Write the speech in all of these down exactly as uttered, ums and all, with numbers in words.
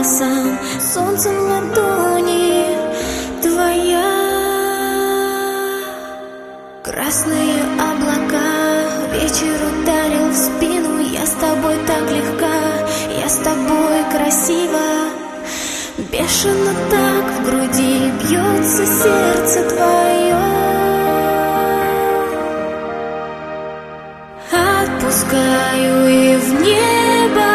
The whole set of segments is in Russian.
волосам, солнцем ладони твоя. Красные облака, вечер ударил в спину. Я с тобой так легка, я с тобой красива. Бешено так в груди бьется сердце твое. Отпускаю и в небо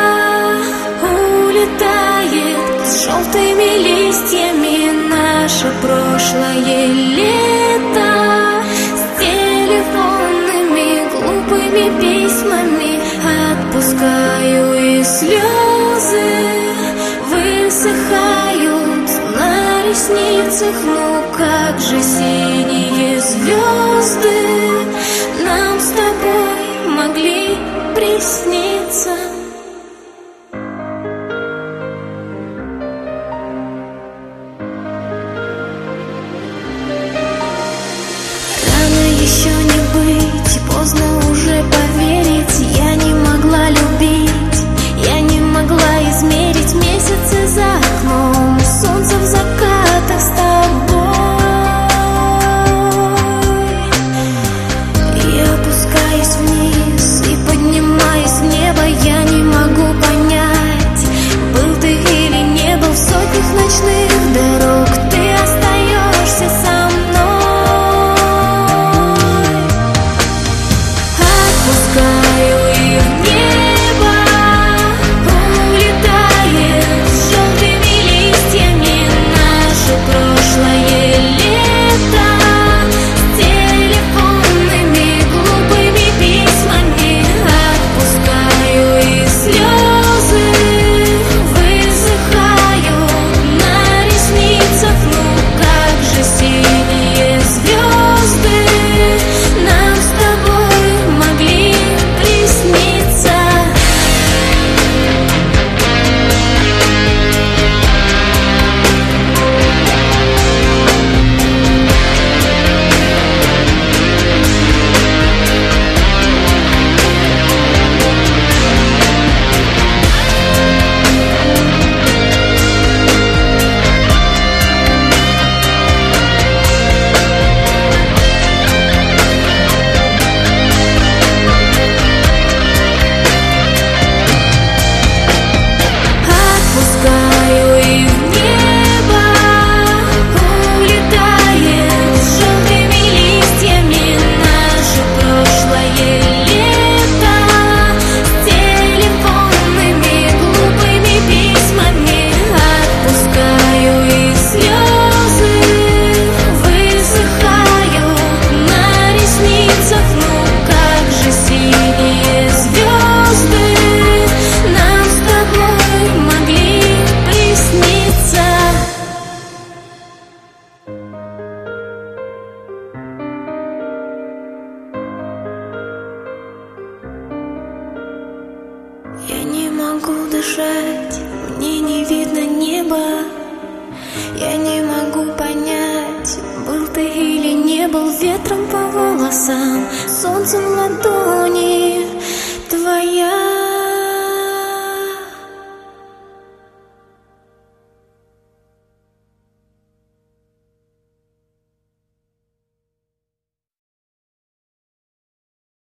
улетает с желтыми листьями наше прошлое лето. С телефонными глупыми письмами отпускаю, и слезы высыхают на ресницах. Ну как же синие звезды нам с тобой могли присниться. Рано еще не быть, поздно уже поверить. Я не могла любить, я не могла измерить месяцы за окном, солнце в закатах с тобой. Я опускаюсь вниз и поднимаюсь в небо. Я не могу понять, был ты или не был. В сотнях ночных дорог ты остаешься со мной. Отпускаю и в небо улетает с желтыми листьями наше прошлое лето. С телефонными глупыми письмами отпускаю, и слезы высыхают на ресницах. Ну как же синие звезды нам с тобой могли присниться. Отпускаю и в небо улетает с желтыми листьями наше прошлое лето. С телефонными глупыми письмами отпускаю, и слезы высыхают на ресницах. Ну как же синие звезды нам с тобой могли присниться. Я не могу дышать, мне не видно неба. Я не могу понять, был ты или не был. Ветром по волосам, солнцем ладонь